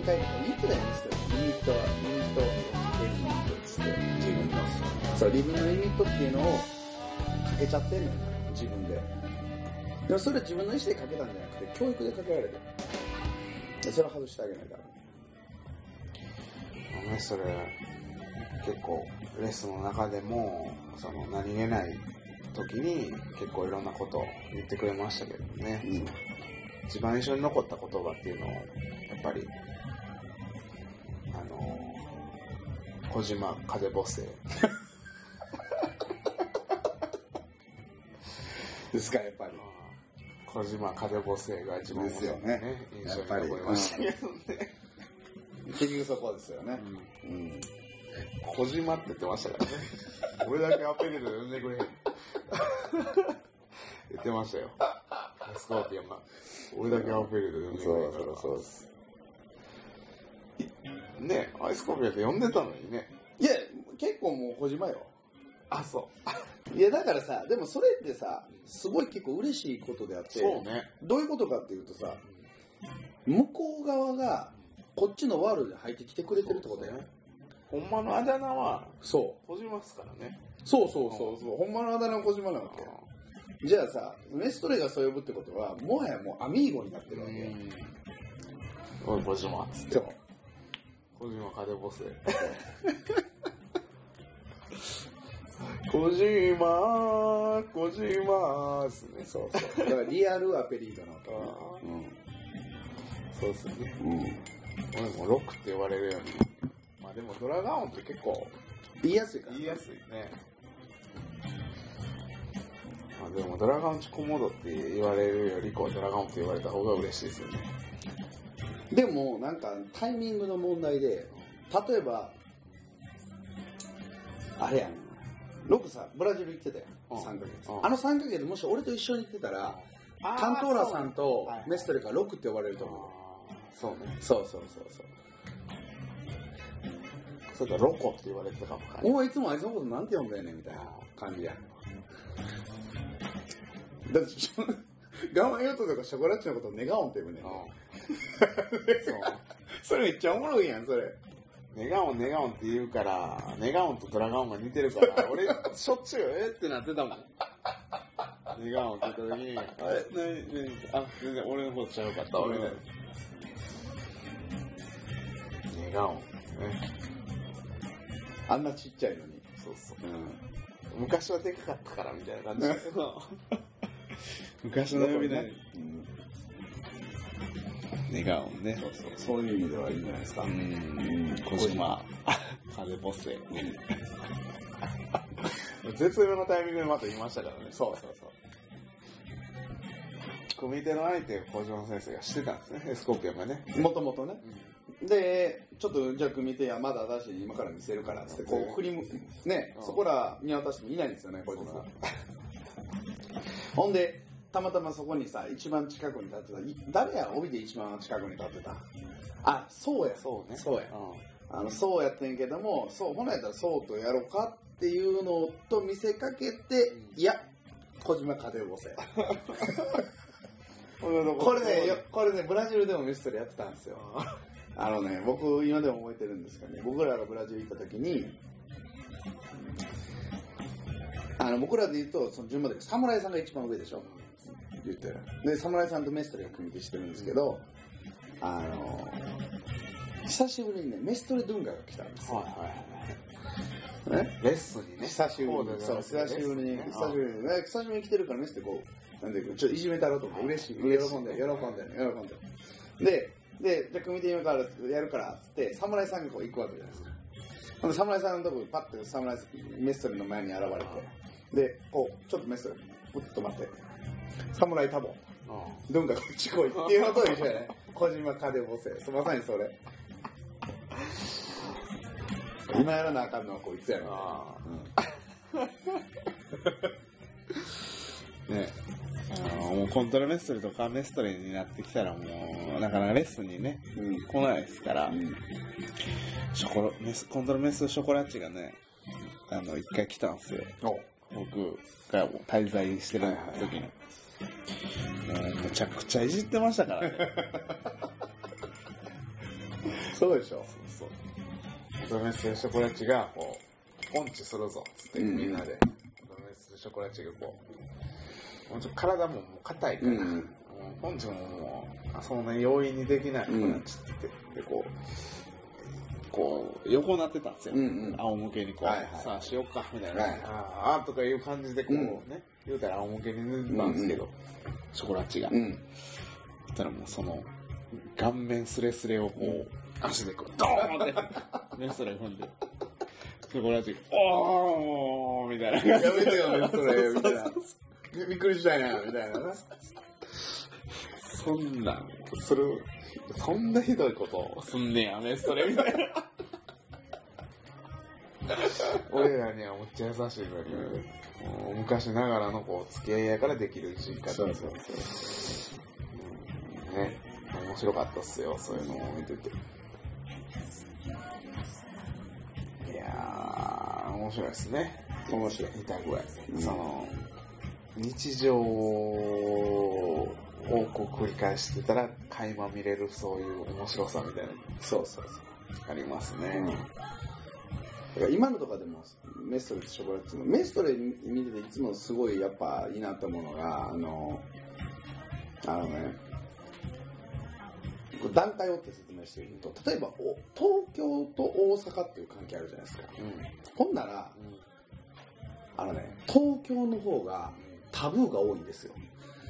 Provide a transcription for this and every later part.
回とか言ってたよね、ユニットは、ユニット、リミットっつって、自分の。そう、自分のリミットっていうのをかけちゃってんのよ、自分で。でもそれは自分の意思でかけたんじゃなくて、教育でかけられてる。でそれを外してあげないから。 ね、それ、結構、レッスンの中でも、その、何気ない時に、結構いろんなことを言ってくれましたけどね。うん、一番印象に残った言葉っていうのを、やっぱり、小島風母星。 ですか、やっぱり。 小島風母星が一番ですよね。印象に残りましたけどね。 結局そこですよね。 うん。小島って言ってましたからね。俺だけアペリルで呼んでくれへん。言ってましたよ。スコーピオンが。俺だけアペリルで呼んでくれへんから。 そうです。 ね、アイスコーピオンって呼んでたのにね。 いや、結構もう小島よ。 あ、そう。 いや、だからさ、でもそれってさ、すごい結構嬉しいことであって、 そうね。 どういうことかっていうとさ、向こう側がこっちのワールドに入ってきてくれてるってことやね。 ほんまのあだ名は、 そう。 小島っすからね。 そう。ほんまのあだ名は小島なわけ。じゃあさ、メストレがそう呼ぶってことは、もはやもうアミーゴになってるわけ。 おい、小島っつって。小島風ボス。小島っすね。 そう。だからリアルアペリードなわけ。 そうっすね。俺もロックって呼ばれるように。まあでもドラガオンって結構言いやすいから。 言いやすいね。まあでもドラガオンチコモドって言われるよりドラガオンって言われた方が嬉しいですよね。 でもなんかタイミングの問題で、例えばあれやん、ロックさブラジル行ってたよ、3ヶ月。あの3ヶ月もし俺と一緒に行ってたら、カントーラさんとメストレからロックって呼ばれると思う。 そうね。 そう。 それからロコって言われてたかもか。 お前いつもあいつのことなんて呼んだよねみたいな感じや。だってガマヨットとかショコラッチのことをネガオンって呼ぶねん。それめっちゃおもろいやん、それ。 ネガオンって言うから、ネガオンとドラガオンが似てるから、俺、しょっちゅう、ってなってたもん。ネガオンって言った時に、全然俺の方ちゃうかった、俺。ネガオン。ね。 あんなちっちゃいのに。 そう。昔はでかかったから、みたいな感じ。昔の呼び名。ネガオンね。 そういう意味ではいいんじゃないですか。 小島風ボス。絶妙なタイミングでまた言いましたからね。 そう。 組手の相手を小島先生がしてたんですね、エスコーピオンがね。 もともとね。で、ちょっとじゃあ組手やまだ私今から見せるからっつって、こう振り向ね、そこら見渡してもいないんですよね、小島さん。ほんで、たまたまそこにさ、一番近くに立ってた。誰や、帯で一番近くに立ってた。あ、そうや。そうや。そうやってんけども、ほなやったらそうとやろうかっていうのと見せかけて、いや、小島風をせ。これね、ブラジルでもメストレやってたんですよ。僕今でも覚えてるんですけどね、僕らがブラジル行った時に、僕らで言うと、その順番で侍さんが一番上でしょ言ってる。で、侍さんとメストレが組み手してるんですけど、久しぶりにね、メストレドゥンガが来たんですよ。 レッスンにね。 久しぶりに。久しぶりに来てるからメストレこう、なんで、ちょっといじめたろうと思って、嬉しい。喜んで。で、じゃあ組手今からやるから、つって、侍さんがこう行くわけじゃないですか。ほんで、侍さんのとこにパッてメストレの前に現れて、で、こう、ちょっとメストレ、ふっと待って、侍タボン。ドゥンガこっち来いっていうのと一緒やね。小島風ボセ。まさにそれ。今やらなあかんのはこいつやろ。 ね。もうコントロメストレとかメストレになってきたらもう、なかなかレッスンにね、来ないですから、コントロメストレショコラッチがね、一回来たんですよ。僕が滞在してる時に。めちゃくちゃいじってましたからね。 そうでしょ。 そうドメスショコラチがこうポンチするぞっつってみんなで、ドメスショコラチがこうもうちょっと体ももう硬いから、もうポンチももうそんな容易にできないショコラチってでこう横になってたんですよ、仰向けにこう、さあしよっかみたいな、ああとかいう感じでこうね、言うたら仰向けに寝てたんですけど、ショコラチが、そしたらもうその顔面スレスレをこう足でこうドーンってメストレ踏んでショコラチがおーみたいな、 やめてよメストレみたいな、びっくりしたんやみたいなね。 そんなひどいことをすんねやメストレみたいな俺らにはむっちゃ優しいのに、昔ながらのこう付き合いやからできるいじり方。そうね、面白かったっすよ、そういうのを見てて。いやー面白いですね。 面白い。 見た具合、その日常をこう繰り返してたら垣間見れるそういう面白さみたいな、ありますね。 だから今のとかでもメストレとショコラっていうの、メストレ見てていつもすごいやっぱいいなと思うのが、段階をって説明していると、例えば東京と大阪っていう関係あるじゃないですか。ほんなら、東京の方がタブーが多いんですよ。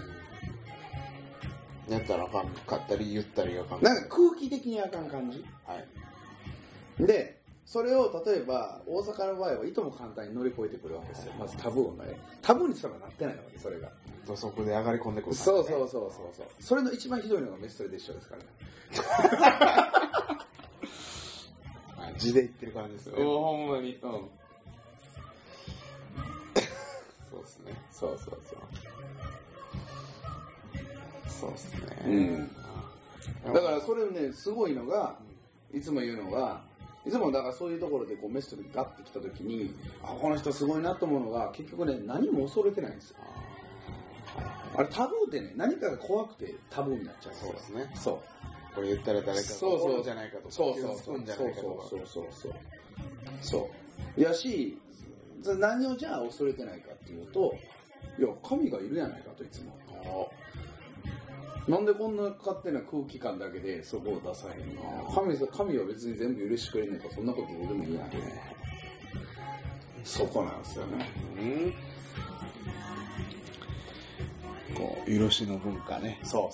やったらあかんかったり言ったりあかん。 なんか空気的にあかん感じ。で、それを例えば大阪の場合はいとも簡単に乗り越えてくるわけですよ。まずタブーをね、タブーにすらなってないわけ、それが。 土足で上がり込んでくる、 そう。それの一番ひどいのがメストレで一緒ですからね。 字で言ってる感じですよね。 ほんまに。 そうですね。 そうですね。 だからそれね、すごいのが、いつも言うのが、いつもだからそういうところでこうメストレガッて来た時に、この人すごいなと思うのが、結局ね、何も恐れてないんですよ。あれタブーってね、何かが怖くてタブーになっちゃう。 そうですね。 そう。 これ言ったら誰かが怒るんじゃないかとか、 そう。いやし、何をじゃあ恐れてないかっていうと、いや、神がいるやないかといつも。なんでこんな勝手な空気感だけでそこを出さへんの？神は別に全部許してくれんねんから、そんなことどうでもいいやんけ。そこなんですよね。 こう許しの文化ね。 そう。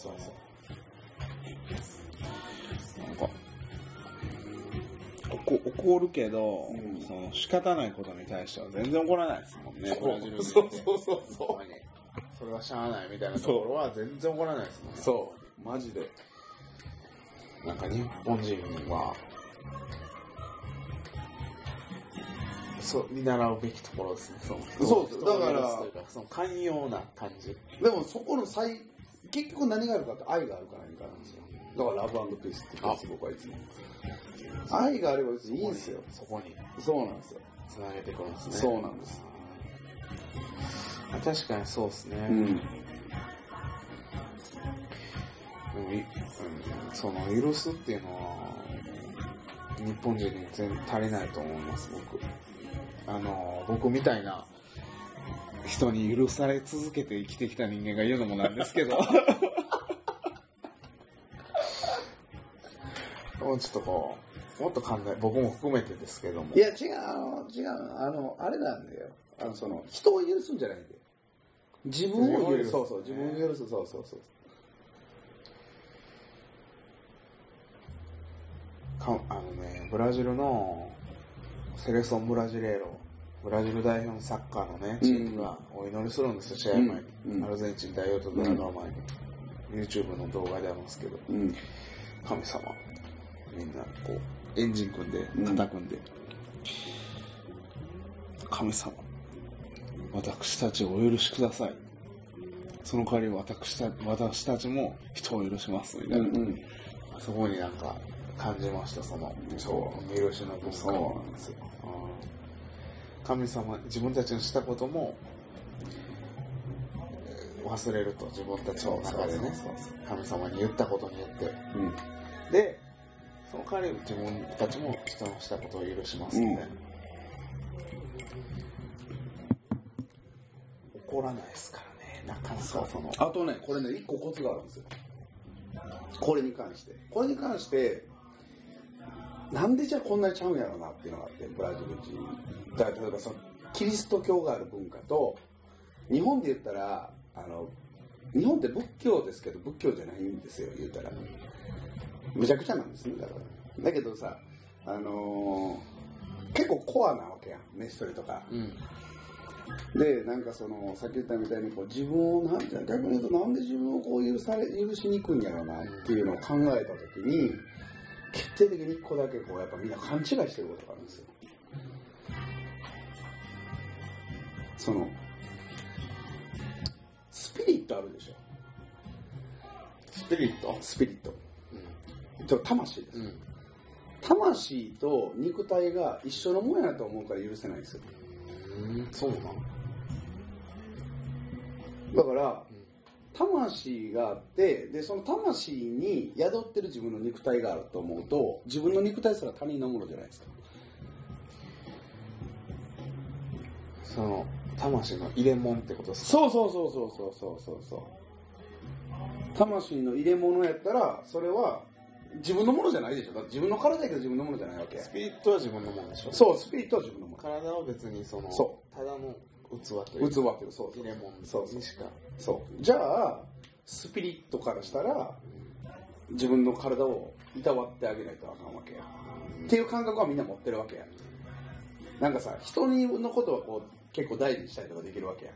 なんか怒るけど、その仕方ないことに対しては全然怒らないですもんね。 そう。 それはしゃあないみたいなところは全然怒らないですもんね。 そう、マジで。 なんか日本人は見習うべきところですね。 そうだからその寛容な感じ。 でもそこの結局何があるかって愛があるからいいからなんですよ。だからラブ&ピースって言うんです、僕はいつも。愛があれば別にいいんですよ。 そこに。 そうなんですよ。 つなげてくるんですね。 そうなんです。 確かにそうですね。その許すっていうのは日本人に全然足りないと思います。僕みたいな人に許され続けて生きてきた人間が言うのもなんですけどもうちょっとこうもっと僕も含めてですけども。 いや違うあれなんだよ。人を許すんじゃないんだよ。自分を許す。そう自分を許す。そう。 ブラジルのセレソン・ブラジレーロ、ブラジル代表のサッカーのね、チームがお祈りするんですよ、試合前に。アルゼンチン代表と戦う前に。YouTube の動画であるんですけど、神様、みんなこう、エンジン組んで、肩組んで、神様、私たちをお許しください。その代わり私たちも人を許します、みたいな。そこになんか感じました、許しの文化。 そうなんですよ。 神様、自分たちのしたことも忘れると、自分たちの中でね、神様に言ったことによって。で、 その代わり自分たちも人のしたことを許しますみたいな、怒らないですからね、なかなかその。 あとね、これね、一個コツがあるんですよ。これに関して、なんでじゃあこんなにちゃうんやろうなっていうのがあって、ブラジル人。だから例えばそのキリスト教がある文化と、日本で言ったら、日本って仏教ですけど、仏教じゃないんですよ、言うたら。むちゃくちゃなんですね、だから。だけどさ、結構コアなわけやん、飯それとか。で、なんかその、さっき言ったみたいにこう、自分を、逆に言うとなんで自分をこう許しにくいんやろうなっていうのを考えたときに、決定的に一個だけこう、やっぱみんな勘違いしてることがあるんですよ。その、スピリットあるでしょ。 スピリット。 魂です、魂と肉体が一緒のもんやと思うから許せないんですよ。 そうなの？ だから、魂があって、で、その魂に宿ってる自分の肉体があると思うと、自分の肉体すら他人のものじゃないですか。 その、魂の入れ物ってことですか？ そう。魂の入れ物やったら、それは自分のものじゃないでしょ。だって自分の体やけど自分のものじゃないわけ。 スピリットは自分のものでしょ。 そう、スピリットは自分のもの。 体は別にその、ただの器というそう入れ物にしか。 そうじゃあスピリットからしたら自分の体をいたわってあげないとあかんわけや、っていう感覚はみんな持ってるわけや。なんかさ、人のことはこう結構大事にしたりとかできるわけや、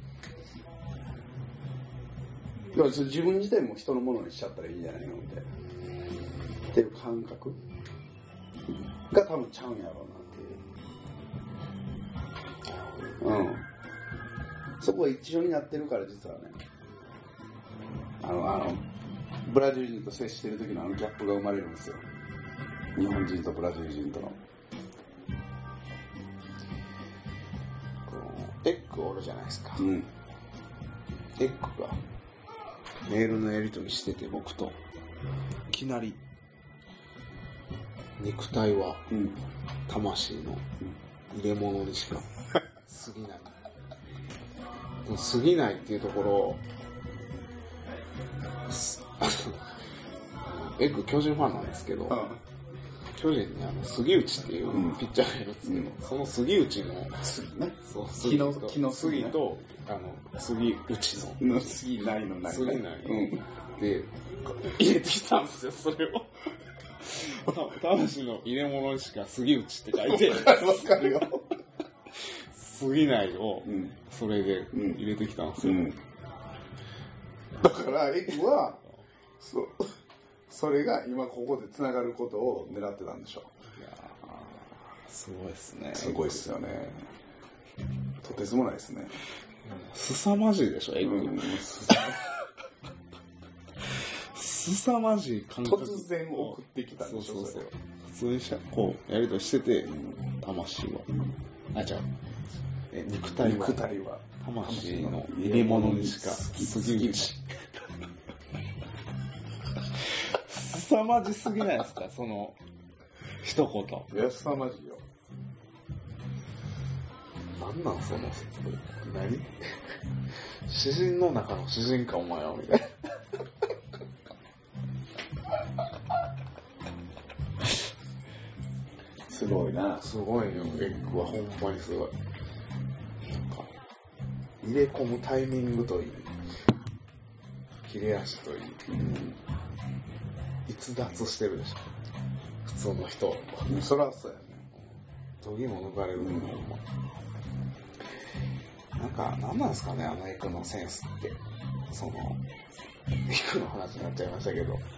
だから自分自体も人のものにしちゃったらいいんじゃないのっていう感覚が多分ちゃうんやろうなっていう。そこが一緒になってるから、実はね、ブラジル人と接してる時のギャップが生まれるんですよ。日本人とブラジル人との。 エッグおるじゃないですか。 エッグがメールのやり取りしてて、僕といきなり肉体は魂の入れ物にしか過ぎない。過ぎないっていうところをエッグ巨人ファンなんですけど、巨人に杉内っていうピッチャーがいるんですけど、その杉内の杉と杉と杉内の杉ないの杉ないで入れてきたんですよ、それを。魂の入れ物にしか杉内って書いて、 わかるよ。 杉内をそれで入れてきたんですよ。 だからエッグはそれが今ここでつながることを狙ってたんでしょう。 いやすごいですね。 すごいですよね。とてつもないですね。 すさまじいでしょ、エッグ。すさまじい感覚。 突然送ってきたんでしょ。 そう。普通にこうやりとりしてて、魂は肉体は魂の入れ物にしか杉内。凄まじすぎないですか、その一言。 いや、凄まじいよ。 なんその何詩人の中の詩人かお前はみたいな。 すごいな。 すごいよ、エッグはほんまにすごい。入れ込むタイミングといい、切れ足といい、逸脱してるでしょ、普通の人。 そらそうやね。 どぎも抜かれるの、なんか、なんなんですかね、エクのセンスって。その、エクの話になっちゃいましたけど、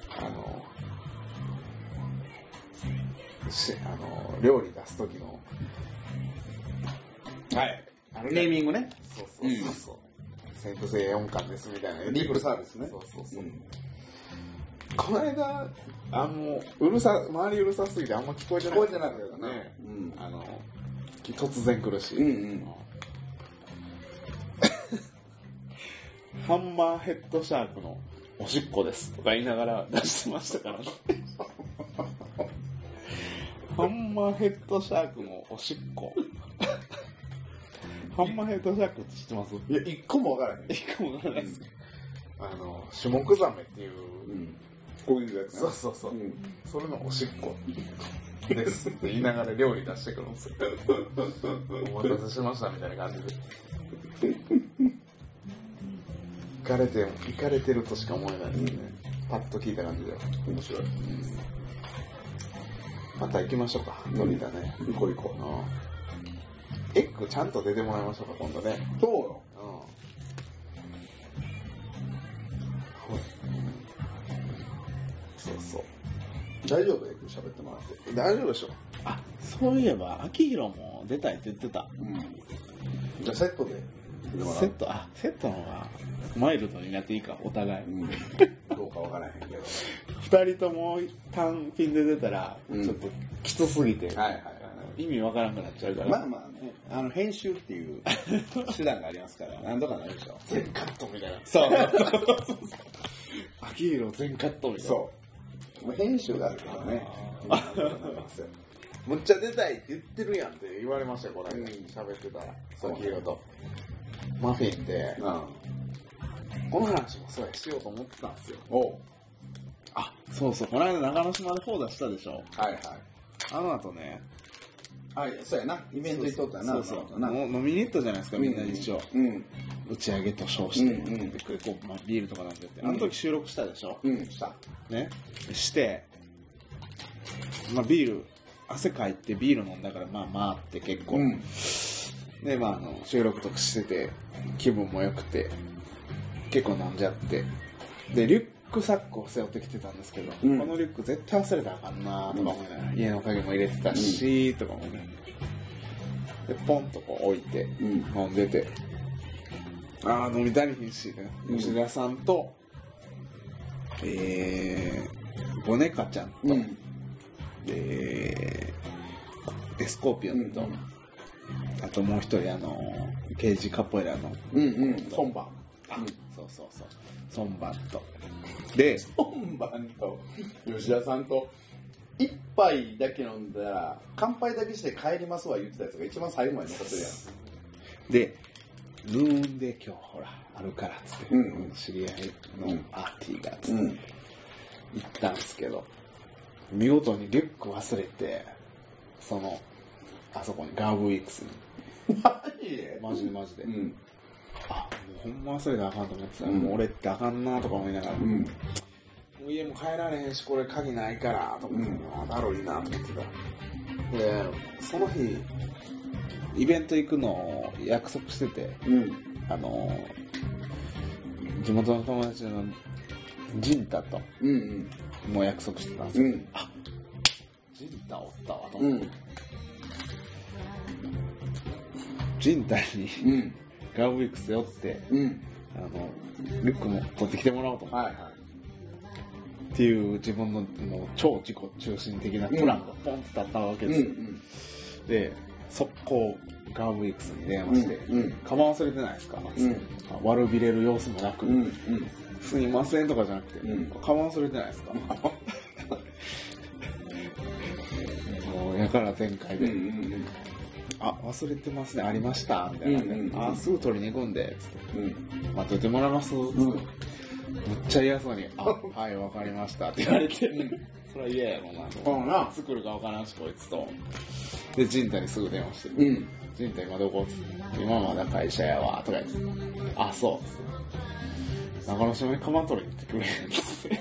料理出す時の、 はい。ネーミングね。 そう。先駆性4巻ですみたいな。 リップサービスね。 そう。この間、周りうるさすぎてあんま聞こえてなかったけどね。突然来るし。ハンマーヘッドシャークのおしっこですとか言いながら出してましたからね。 ハンマーヘッドシャークのおしっこ。ハンマーヘッドシャークって知ってます？ いや、一個もわからない。 一個もわからないです。シュモクザメっていう、 こういうやつ。 そう、それのおしっこですって言いながら料理出してくるんですよ。お待たせしましたみたいな感じで。イカれてるとしか思えないですね。パッと聞いた感じでは。 面白い。 また行きましょうか。鳥だね。 行こう。 エッグちゃんと出てもらいましょうか、今度ね。 そうよ。 そう。 大丈夫エッグ喋ってもらって。 大丈夫でしょ。あ、そういえば、秋広も出たいって言ってた。 じゃあセットで。 セットの方がマイルドになっていいか、お互い。 どうかわからへんけど。 二人とも単品で出たら、ちょっときつすぎて、意味わからんくなっちゃうから。 まあね、編集っていう手段がありますから、なんとかなるでしょ。 全カットみたいな。 そう。 秋広全カットみたいな。 そう。編集があるからね。むっちゃ出たいって言ってるやんって言われましたよ、この間。喋ってたら。秋広と。 マフィンで、この話もそうやしようと思ってたんですよ。あ、そう、この間長野島でフォー出したでしょ。あの後ね、 そうやな、イベント行っとったな。 そう飲みに行ったじゃないですか、みんな一緒。打ち上げと称して、ビールとかなんて言って、あの時収録したでしょ。 したね、してビール汗かいてビール飲んだからまあって結構、で収録とかしてて気分も良くて結構飲んじゃって、でリュックサックを背負ってきてたんですけど、このリュック絶対忘れたらあかんなとか思いながら、家の鍵も入れてたし、とか思いながら、でポンとこう置いて、飲んでて、飲みたいにしね、吉田さんとボネカちゃんと、エスコーピオンと、あともう一人ケージカポエラのソンバン。 そうソンバンとでソンバンと吉田さんと一杯だけ飲んだら乾杯だけして帰りますわ言ってたやつが一番最後まで残ってるやん。 でルーンで今日ほらあるからっつって、知り合いのアーティーがっつって、行ったんですけど、見事にリュック忘れて、あそこにガーブウィークスに。マジで。もうほんま忘れたらあかんと思ってたら、もう俺ってあかんなとか思いながら、もう家も帰られへんし、これ鍵ないからと思って、だろいいなと思ってた。で、その日、イベント行くのを約束してて、地元の友達のジンタと、もう約束してたんですよ。ジンタおったわと思って。ジンタに、ガーブウィックス背負って、リュックも取ってきてもらおうと思って。っていう自分のもう超自己中心的なプランがポンと立ったわけですよ。で、速攻ガーブウィックスに電話して、カバン忘れてないですか、悪びれる様子もなく、すいませんとかじゃなくて、カバン忘れてないですかもうやから前回で、忘れてますね、ありましたみたいな、すぐ取りに行くんでつって、待っといてもらいますつって、めっちゃ嫌そうにはいわかりましたって言われて、それは嫌やろなと、作るかわからんしこいつと、でジンタにすぐ電話して、ジンタ今どこつって、今まだ会社やわとか言って、そうっす、長野島にカバン取りに行ってくれんっつって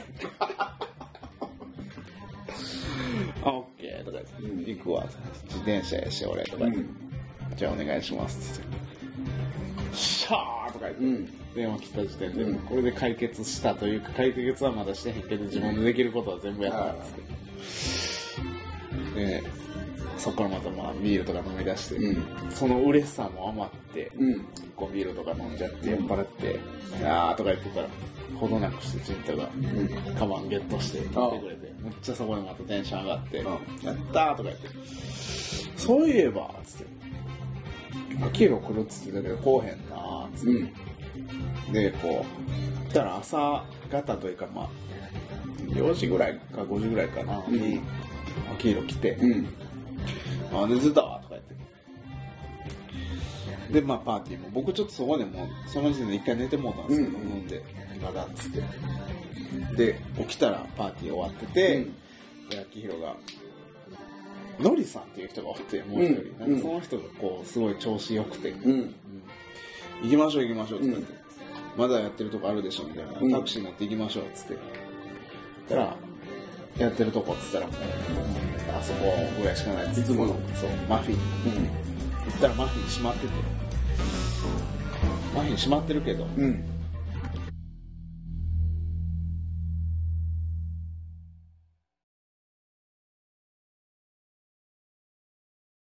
オッケーとか言って、行くわ自転車やし俺とか言って、じゃあお願いしますってシャーとか言って、電話切った時点で、これで解決したというか、解決はまだしてへんけど自分でできることは全部やったっつって、でそっからまたビールとか飲み出して、その嬉しさも余って、こうビールとか飲んじゃって酔っ払ってとか言ってたら、ほどなくしてジンタがカバンゲットして来てくれて、めっちゃそこでまたテンション上がって、やったーとか言って、そういえばつって、秋広来るっつってたけど来へんなーつって、でこうたら朝方というか4時ぐらいか5時ぐらいかなに秋広来て、 あ、寝てたわとか言って。で、まあパーティーも、僕ちょっとそこでもう、その時点で一回寝てもうたんですけど、飲んで、今だっつって。で、起きたらパーティー終わってて、で、秋広が、のりさんっていう人がおって、もう一人。なんかその人がこう、すごい調子良くて、行きましょうって言って、まだやってるとこあるでしょみたいな、タクシー乗って行きましょうっつって。たら、やってるとこっつったら、あそこぐらいしかないっつって。いつもの。そう、マフィン。行ったらマフィン閉まってて。マフィン閉まってるけど、